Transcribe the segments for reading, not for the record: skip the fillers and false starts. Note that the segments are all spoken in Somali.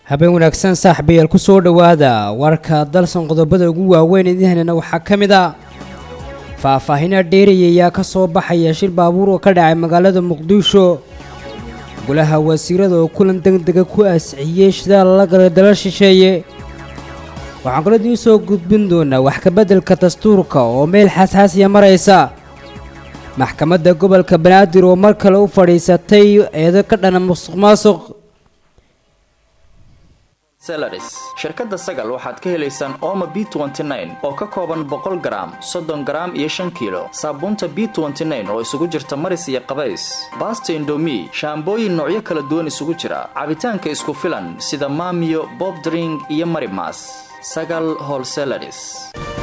habeen wanaagsan saaxiibayaal ku soo dhawaada warka dalsan qodobada ugu waaweyn idinna waxaa kamid ah faahfaahinta dheeriyay ka soo baxaya shil baabuur oo ka dhacay magaalada Muqdisho golaha wasiirada oo kulan degdeg ku asxiyay shidaal la galay dalal shisheeye waxaan kala diin soo gudbin doonaa wax ka bedelka dastuurka oo meel xasaasiya maraysa maxkamadda gobolka Banaadir oo mar kale u fadhiisatay eedo ka dhan musuqmaasuq Salaris shirkadda Sagal waxaad ka helaysaan Omo B29 oo ka kooban 100 gram 30 gram iyo 5 kilo saabuunta B29 oo isugu jirta maris iyo qabays baasto indomie shaambooyin noocyo kala duwan isugu jira cabitaanka isku filan sida Mamiyo Bob Drink iyo Marimas Sagal Wholesalers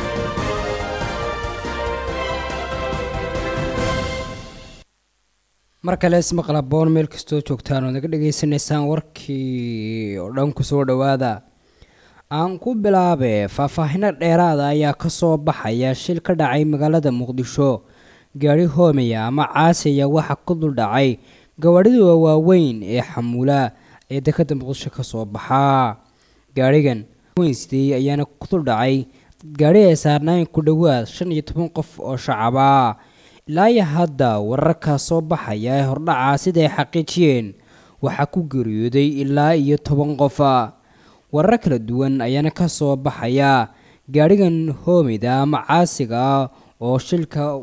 markale ismaqla boon meel kastoo joogtaan oo naga dhageysanaysaan warkii oo dhan ku soo dhawaada aan ku bilaabe faahfaahinta dheeraada ayaa ka soo baxaya shil ka dhacay magaalada Muqdisho gaari hoomeya ama caasiya waxa ku dul dhacay gawaarida waaweyn ee xamuula ee dekedda Muqdisho ka soo baxa gaarigan weynstay ayaana ku dul dhacay gaari ay saarnaayeen ku dhawaad 15 qof oo shacab ah ilaa hadda wararka soo baxaya ee hordhaca sida ay xaqiijiyeen waxa ku geeriyooday ilaa 10 qof warar kala duwan ayaana ka soo baxaya gaarigan hoomida ama caasiga oo shilka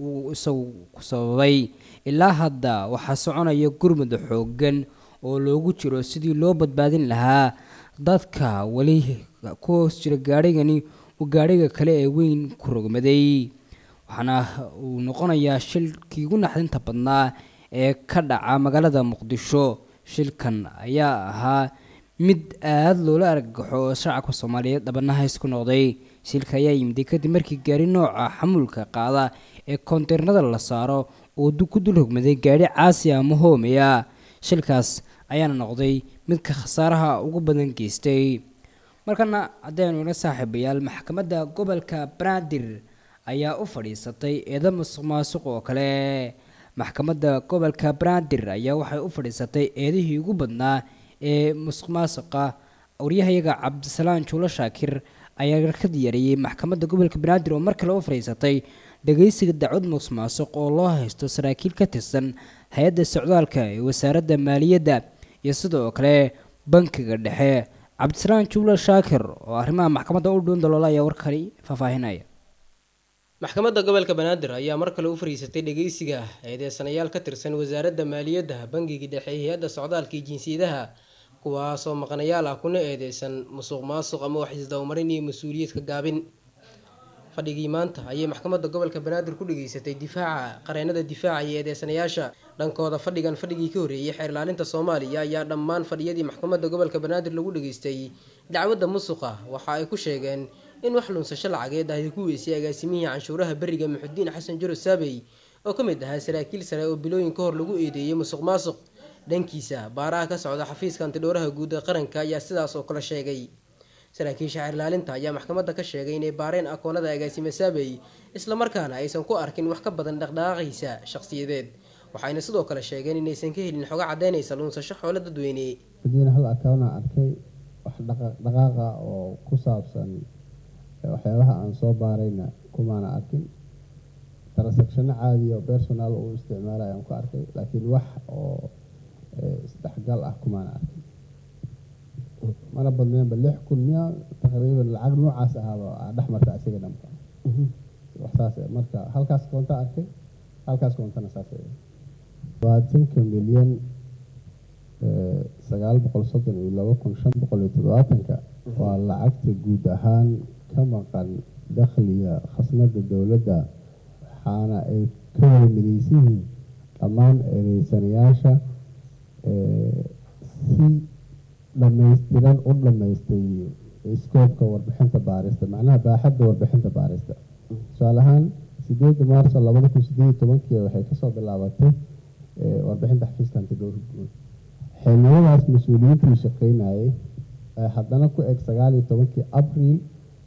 ku sababay ilaa hadda waxa soconaya gurmad xoogan oo loogu jiro sidii loo badbaadin lahaa dadka wali ku jira gaarigani oo gaariga kale ee weyn ku rogmaday waxaana uu noqonayaa shilkii ugu naxdinta badnaa ee ka dhaca magaalada Muqdisho shilkan ayaa ahaa mid aad loola argagaxo oo shacabka Soomaaliyeed dhabanaha isku noqday shilka ayaa yimid kadib markii gaari nooca xamuulka qaada ee konteynarada la saaro oo ku dul hogmaday gaari caasi ama hoomeya shilkaas ayaana noqday mid ka khasaaraha ugu badan geystay markana haddaynu ila saaxiibayaal maxkamadda gobolka Banaadir ayaa u fadhiisatay eedo musuqmaasuq oo kale maxkamadda gobolka Banaadir ayaa waxay u fadhiisatay eedihii ugu badnaa ee musuqmaasuqa wariyahayaga Cabdisalaam Juulo Shaakir ayaa ka diyaariyay maxkamadda gobolka Banaadir oo mar kale u fadhiisatay dhageysiga dacwad musuqmaasuq oo loo haysto saraakiil ka tirsan hay'adda socdaalka ee wasaaradda maaliyadda iyo sidoo kale bankiga dhexe Cabdisalaam Juulo Shaakir oo arrimaha maxkamadda u dhoon daloolay ayaa warkani faahfaahinaya maxkamadda gobolka Banaadir ayaa mar kale u fariisatay dhageysiga eedeysanayaal ka tirsan wasaaradda maaliyadda bangiga dhexe hay'adda socdaalka iyo jinsiyadaha kuwaas oo maqanayaal ah kuna eedeysan musuqmaasuq ama wax isdawmarin iyo mas'uuliyad ka gaabin fadhigii maanta ayay maxkamadda gobolka Banaadir ku dhageysatay difaaca qareenada difaaca iyo eedeysanayaasha dhankooda fadhigii ka horeeyay xeer ilaalinta Soomaaliya ayaa dhammaan fadhiyadii maxkamadda gobolka Banaadir lagu dhageystay dacwadda musuqa waxa ay ku sheegeen in wax lunsasho lacageed ay ku weysay agaasimihii canshuuraha bariga Muxudiin Xasan Jaro Saabay oo ka mid ahaa saraakiil sare oo bilooyin ka hor lagu eedeeyay musuqmaasuq dhankiisa baaraha ka socda xafiiska antidhooraha guud ee qaranka ayaa sidaas oo kale sheegay saraakiisha xeer ilaalinta ayaa maxkamadda ka sheegay inay baareen akoonada agaasime Saabay isla markaana aysan ku arkin wax ka badan dhaqdhaqaaqiisa shakhsiyadeed waxayna sidoo kale sheegeen inaysan ka helin xog cadeynaysa lunsasho xoolo dadweyne hadii hal akoona arkay wax dhaqaaqa oo ku saabsan waxyaabaha aan soo baarayna kumaana arkin transaction caadi oo personal oo isticmaalay aan ku arkay laakiin wax oo isdhexgal ah kumaana arkin mana badneen 6,000 taqriiban lacag noocaas ah dhaxmarta asiga dhanba waxaas marka halkaas koonta arkay halkaas koontana saasay 20 milyan 932,570 waa lacagta guud ahaan ka maqan dakhliga khasnada dawladda waxaana ay ka midaysan dhammaan eedeysanayaasha si dhammaystiran u dhammaystay iskoobka warbixinta baarista macnaha baaxadda warbixinta baarista tusaale ahaan 8 maarso 2018 waxay kasoo bilaabatay warbixinta xafiiska antidhowrka guud xiliyadaas mas-uuliyiintii shaqeynayay haddana ku eg 19 abriil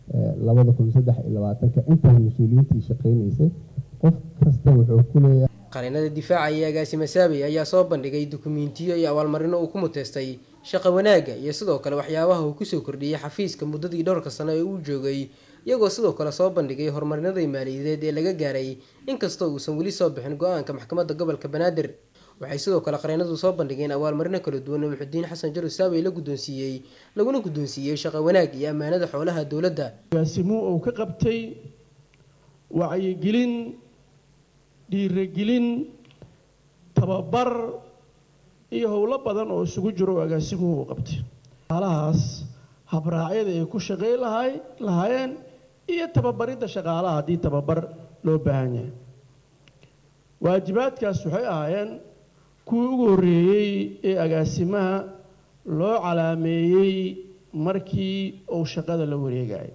2023 inta mas-uuliyiintii shaqeynaysay qof kasta wuxuu ku leeyahay qareenada difaaca iyo agaasime Saabay ayaa soo bandhigay dukumiintiyo iyo abaalmarino uu ku muteystay shaqo wanaagga iyo sidoo kale waxyaabaha uu kusoo kordhiyey xafiiska muddadii dhowrka sano ee uu joogay, iyagoo sidoo kale soo bandhigay horumarinadii maaliyadeed ee laga gaaray inkastoo uusan weli soo bixin go-aanka maxkamadda gobolka Banaadir. Waxay sidoo kale qareenadu soo bandhigeen abaalmarino kala duwan oo Muxudiin Xasan Jaru Saabay laguna guddoonsiiyey shaqo wanaag iyo ammaanada xoolaha dowladda. Agaasimuhu uu ka qabtay wacyigelin, dhiirigelin, tababar iyo howlo badan oo isugu jiro agaasimuhu uu qabtay. Shaqaalahaas habraacyada ay ku shaqeyn lahaayeen iyo tababaridda shaqaalaha haddii tababar loo baahan yahay. waajibaadkaas waxay ahaayeen kuwii ugu horreeyey ee agaasimaha loo calaameeyey markii uu shaqada la wareegayay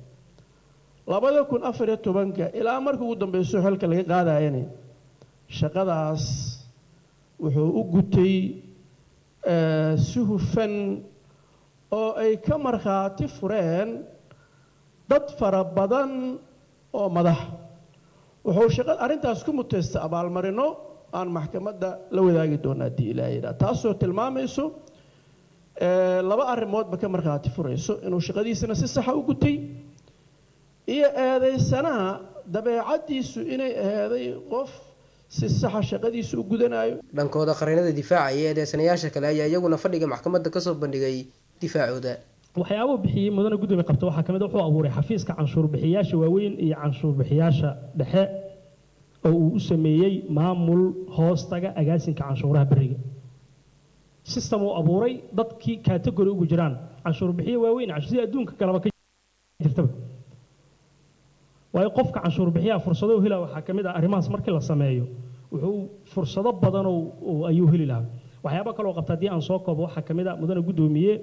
2014 ilaa markii ugu dambeysay xilka laga qaadayay shaqadaas wuxuu u gutay si hufan oo ay ka markhaati fureen dad fara badan oo madax. wuxuu shaqada arintaas ku mutaystay abaalmarino aan maxkamadda la wadaagi doonaa haddii Ilaahay yiraahdo, taasoo tilmaamayso laba arrimoodba ka markhaati furayso inuu shaqadiisana si sax ah u gutay iyo eedeysanaha dabeecadiisu inay ahaday qof si sax ah shaqadiisa u gudanayo. Dhankooda qareenada difaaca iyo eedeysanayaasha kale ayaa iyaguna fadhiga maxkamadda ka soo bandhigay difaacooda. waxyaabo bixiyay mudane gudoomiye qabta waxaa kamid ah wuxuu abuuray xafiiska canshuur bixiyaasha waaweyn iyo canshuur bixiyaasha dhexe oo uu u sameeyay maamul hoostaga agaasinka canshuuraha bariga. system uu abuuray dadkii category ugu jiraan canshuur bixiye waaweyn canshuur adduunka kalaba ka jirtaba. way qofka canshuur bixiyaha fursado u helaa waxaa kamid ah arrimahaas markii la sameeyo wuxuu fursado badan oo ayuu heli lahaa. waxyaabo kale oo qabta haddii aan soo koobo waxaa kamid ah mudane gudoomiye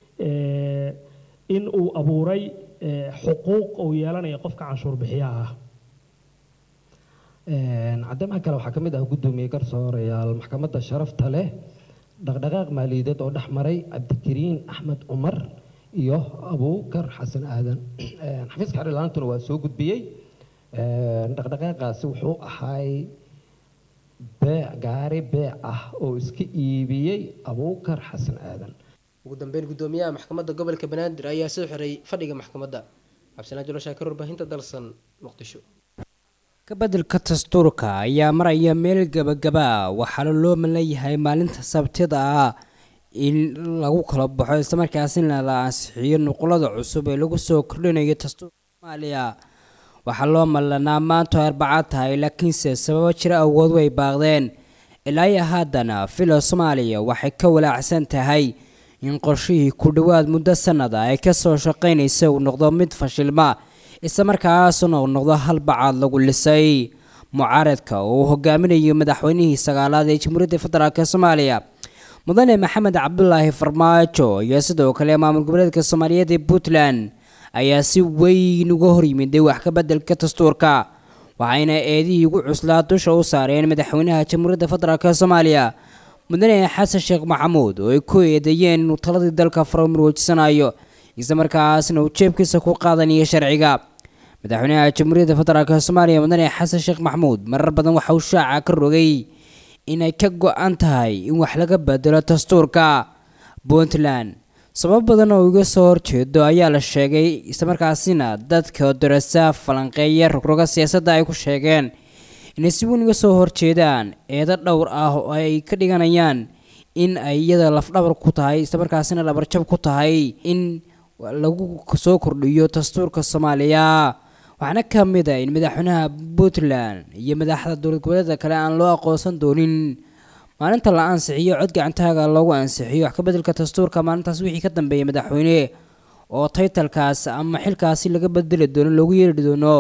in uu abuuray xuquuq oo yeelanaya qofka canshuur bixiyaha ah. cadamaha kale waxaa kamid ah gudoomiye garsoorayaal maxkamadda sharafta leh dhaqdhaqaaq maaliyadeed oo dhexmaray Cabdikariin Axmed Umar iyo Abuukar Xasan Aadan. xafiiska xiriirlaantuna waa soo gudbiyey. dhaqdhaqaaqaasi wuxuu ahay gaari beec ah oo iska iibiyey Abuukar Xasan Aadan. ugu dambeyn gudoomiyaha maxkamadda gobolka Banaadir ayaa soo xiray fadhiga maxkamadda. Cabdisalaam Jolo Shaakir, warbaahinta Dalsan, Muqdisho. ka beddelka dastuurka ayaa maraya meel gabagaba waxaana loo leeyahay maalinta Sabtida ah in lagu kala baxo isla markaasina la ansixiyo nuqulada cusub ee lagu soo kordhinayo dastuurka Soomaaliya. waxaa loo malanaa maanta Arbacada tahay laakiinse sababo jira awood way baaqdeen. ilaa iyo haddana filo Soomaaliya waxay ka walaacsan tahay in qorshihii ku dhawaad muddo sanad ay ka soo shaqeynayso uu noqdo mid fashilma isla markaasna uu noqdo hal bacaad lagu lisay. mucaaradka oo hogaaminayo madaxweynihii sagaalaad ee Jamhuuriyadda Federaalka Soomaaliya mudane Maxamed Cabdullaahi Farmaajo iyo sidoo kale maamul goboleedka Soomaaliyeed ee Puntland ayaa si weyn uga hor yimid wax ka beddelka dastuurka, waxayna eedihii ugu cuslaa dusha u saareen madaxweynaha Jamhuuriyadda Federaalka Soomaaliya mudane Xasan Sheekh Maxamuud oo ay ku eedeeyeen inuu taladii dalka farmaajo isla markaasna uu jeebkiisa ku qaadanayo sharciga. madaxweynaha Jamhuuriyadda Federaalka Soomaaliya mudane Xasan Sheekh Maxamuud marar badan waxa uu shaaca ka rogay inay ka go'an tahay in wax laga bedelo dastuurka Puntland. sabab badan oo uga soo horjeedo ayaa la sheegay isla markaasina dadka darasa falanqeeya rogroga siyaasadda ay ku sheegeen inay si weyn uga soo horjeedaan eedo dhowr ah oo ay ka dhiganayaan in ay iyada lafdhabar ku tahay isla markaasina labarjab ku tahay in lagu soo kordhiyo dastuurka Soomaaliya. waxaana ka mid ah in madaxweynaha Puntland iyo madaxda dowlad goboleedka kale aan loo aqoonsan doonin maalinta la ansixiyo cod gacantaaga loogu ansixiyo wax ka beddelka dastuurka maalintaas wixii ka dambeeyay madaxweyne oo taytalkaas ama xilkaasi laga bedeli doono loogu yeeri doono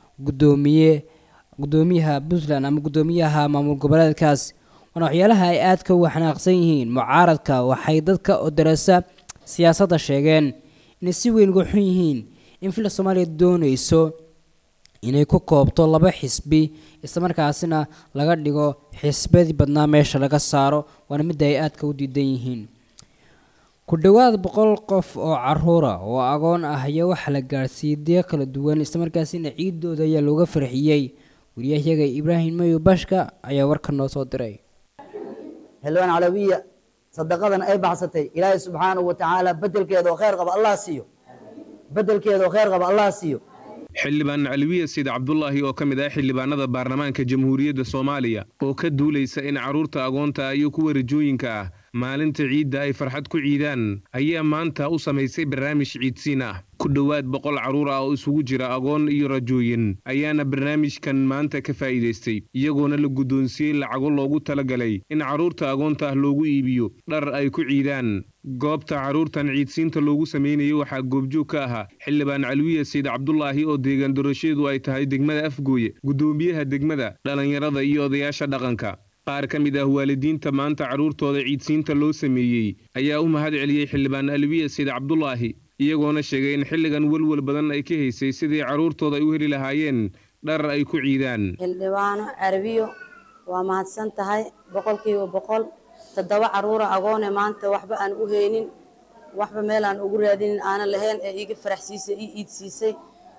gudoomiyaha Puntland ama gudoomiyaha maamul goboleedkaas. waxyaalaha ay aadka u xanaaqsan yihiin mucaaradka waxay dadka oo darasa siyaasadda sheegeen inay si weyn uga xun yihiin in fila Soomaaliya doonayso inay ku koobto laba xisbi isla markaasina laga dhigo xisbadii badnaa meesha laga saaro, waana mid ay aadka u diidan yihiin. ku dhawaad 100 qof oo caruur ah oo agoon ah ayaa waxa la gaarsiiyay deeq kala duwan isla markaasina ciidooda ayaa looga farxiyay. wariyahayaga Ibraahim Mayo Bashka ayaa warkan noo soo diray. حلوان علوية sadaqadan ay baxsatay ilaahay subxaanahu wa tacaala bedelkeeda oo khayr qaba allah siiyo bedelkeeda oo khayr qaba allah siiyo. xildhibaan Caliwiye Sayd Cabdullaahi oo ka mid ah xildhibaanada baarlamaanka Jamhuuriyadda Soomaaliya oo ka duulaysa in caruurta agoonta iyo kuwa rajooyinka ah maalinta ciidda ay farxad ku ciidaan ayaa maanta u samaysay barnaamij ciidsiin ah. ku dhowaad 100 caruur ah oo isugu jira agoon iyo rajooyin ayaana barnaamijkan maanta ka faa'iideystay iyagoona la guddoonsiiyey lacago loogu talagalay in caruurta agoonta ah loogu iibiyo dhar ay ku ciidaan. goobta caruurtan ciidsiinta loogu sameeyay waxaa goobjoog ka ahaa xildhibaan Caliwiye Sayd Cabdullaahi oo deegaan doorashadeedu ay tahay degmada Afgooye, gudoomiyaha degmada, dhalinyarada iyo odayaasha dhaqanka. qaar ka mid ah waalidiinta maanta caruurtooda ciidsiinta loo sameeyay ayaa u mahad celiyay xildhibaan Caliwiye Sayd Cabdullaahi iyagoona sheegay in xilligan walwal badan ay ka haysay sidii caruurtooda ay u heli lahaayeen dhar ay ku ciidaan. xildhibaan Caliwiye waa mahadsan tahay 100% 7 caruur agoon maanta waxba aan u heynin waxba meel aan ugu raadin aan lahayn ee iga faraxsiisay iid siisay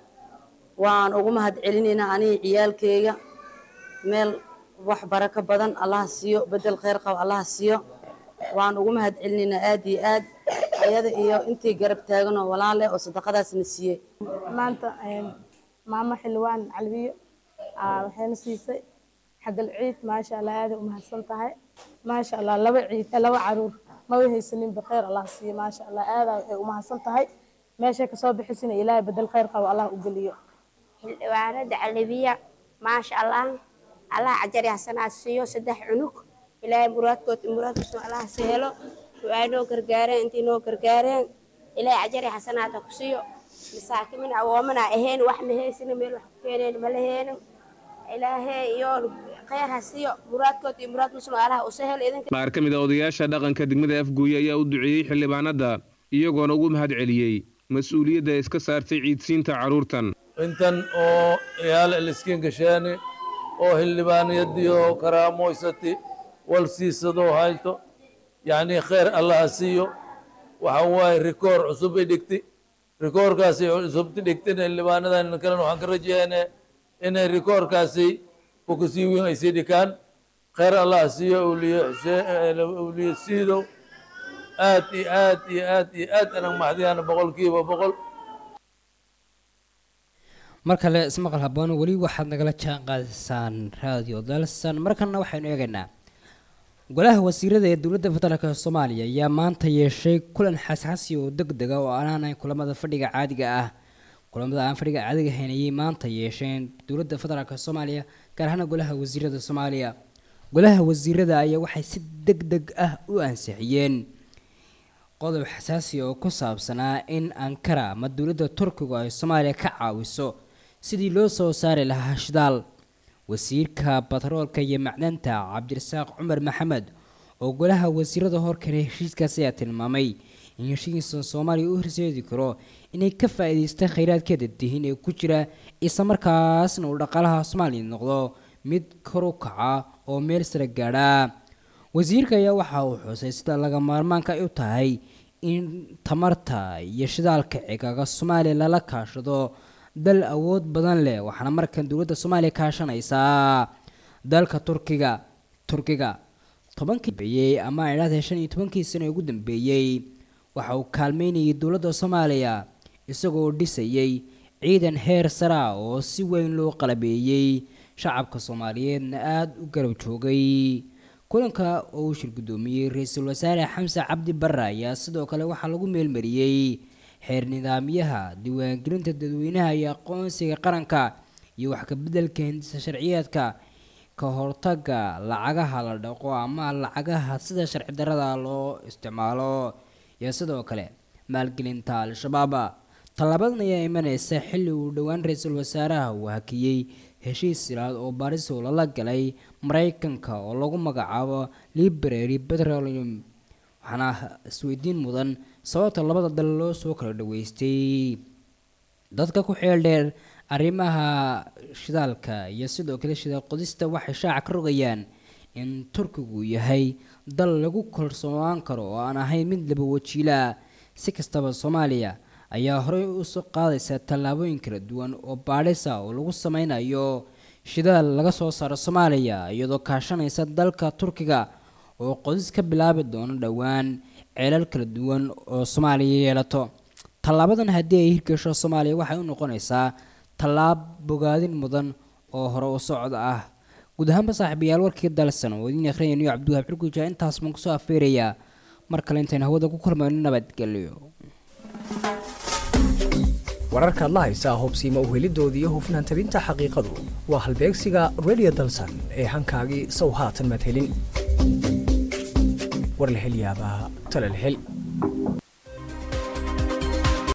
waan ugu mahad celinaynaa aniga ciyaalkeyga meel wax baraka badan Allah siiyo bedel khayr qab Allah siiyo waan ugu mahad celinaynaa aad iyo aad ayada iyo intii garab taagan oo walaal oo sadaqadaas na siiyay maanta maama xilwaan Caliwiye waxayna siisay xagal ciid ma sha Allah aad u mahadsan tahay ما شاء الله لبا عيد لبا عرور ما وهي سنين بخير الله سي ما شاء الله هذا وما حسنتهي ماشي كسو بخسين الهي بدل خير قو الله وقليو الوالد علبيه ما شاء الله الله اجر حسنات سيو 3 عنق الهي مرادكم الله سهلو وانو غرغارين انتي نو غرغارين الهي اجر حسنات كسيو مساكين عوامنا اهين wax ma heysina meel wax keeneen ma laheen ilaahay iyo khayr hasiyo muraadkood iyo muraad muslim Allah u sahal idinka. qaar ka mid ah odayaasha dhaqanka degmada Afgooye ayaa u duceeyay xildhibaanada iyagoona ugu mahad celiyay mas'uuliyadda iska saartay ciidsiinta caruurtan. intan oo yaal iskiin gashaani oo xildhibaaniyadiyo karaamoysati wal siisado hayto yani khayr Allah hasiyo waxa way rikoor cusub dhigtay rikoorkaasi cusub dhigtay xildhibaanadan kale waxaan ka rajaynaa in rikoorkaasi وكسيوين أيسيدي كان خير الله سيو أولي سيدو آتي أنا محدي أنا بقول كيف بقول markale ismaqal haboon wali waxaad nagala jaan qaadisaan radio dalsan markana waxaynu eegaynaa golaha wasiirada ee dowladda federaalka Soomaaliya ayaa maanta yeeshay kulan xasaasi oo degdeg ah oo aanay kulamada fadhiga caadiga ah kulamada aan fadhiga caadiga ahaynayay maanta yeesheen dowladda federaalka Soomaaliya gaar ahaan golaha wasiirada Soomaaliya golaha wasiirada ayaa waxay si degdeg ah u ansixiyeen qodob xasaasi oo ku saabsanaa in Ankara ama dowladda Turkiga ay Soomaaliya ka caawiso sidii loo soo saari lahaa shidaal wasiirka batroolka iyo macdanta Cabdirasaaq Cumar Maxamed oo golaha wasiirada horkale heshiiskaasi ayaa tilmaamay in heshiiska Soomaaliya uu horseedi karo inay ka faa'iideystaan kheyraadkeeda dihin ee ku jira isla markaasna uu dhaqaalaha Soomaaliya noqdo mid kor u kaca oo meel sare gaadha wasiirka ayaa waxa uu xusay sida laga maarmaanka ay u tahay in tamarta iyo shidaalka cigaga Soomaaliya lala kaashado dal awood badan leh waxaana markan dowladda Soomaaliya kaashanaysa dalka Turkiga 10 beeyay ama ilaa 15 sano ugu dambeeyay waxa uu kaalmeynayay dowladda Soomaaliya isagoo dhisayay ciidan heer sare oo si weyn loo qalabeeyay shacabka Soomaaliyeedna aad u garab joogay kulanka oo shir gudoomiyay ra'iisul wasaare Xamse Cabdi Barre ayaa sidoo kale waxa lagu meelmariyay xeer nidaamyaha diiwaangelinta dadweynaha iyo aqoonsiga qaranka iyo wax ka bedelka hindisa sharciyeedka ka hortaga lacagaha la dhaqo ama lacagaha sida sharci darrada loo isticmaalo iyo sidoo kale maalgelinta al-shabaab talabadan ayaa imanaysa xilli uu dhawaan ra'iisul wasaaraha uu hakiyay heshiis silaad oo Paris la galay Mareykanka oo lagu magacaabo Library Petroleum waxaana isweydiin mudan sababta labada dal loo soo kala dhaweystay dadka ku xeel dheer arrimaha shidaalka iyo sidoo kale shidaal qodista waxay shaaca ka rogayaan in Turkigu yahay dal lagu kalsoonaan karo oo aan ahayn mid laba wajiila si kastaba Soomaaliya ayaa horey u soo qaadaysa tallaabooyin kala duwan oo baadhis ah oo lagu sameynayo shidaal laga soo saaro Soomaaliya iyadoo kaashanaysa dalka Turkiga oo qodis ka bilaabi doono dhowaan ceelal kala duwan oo Soomaaliya yeelato tallaabadan haddii ay hirgasho Soomaaliya waxay u noqonaysaa tallaab bogaadin mudan oo hore u socda ah guud ahaanba saaxiibayaal warkii dalsan oo idin akhrinayay Cabdullahi Xurguja intaas man ku soo afeeraya mar kale intaan hawada ku kulmayno nabadgelyo wararka la haysa hubsiimo u helidoodii iyo hufnaan tabinta xaqiiqadu waa halbeegsiga Radio Dalsan ee hankaagii soo haatan mad helin war la hel yaabaa tala la hel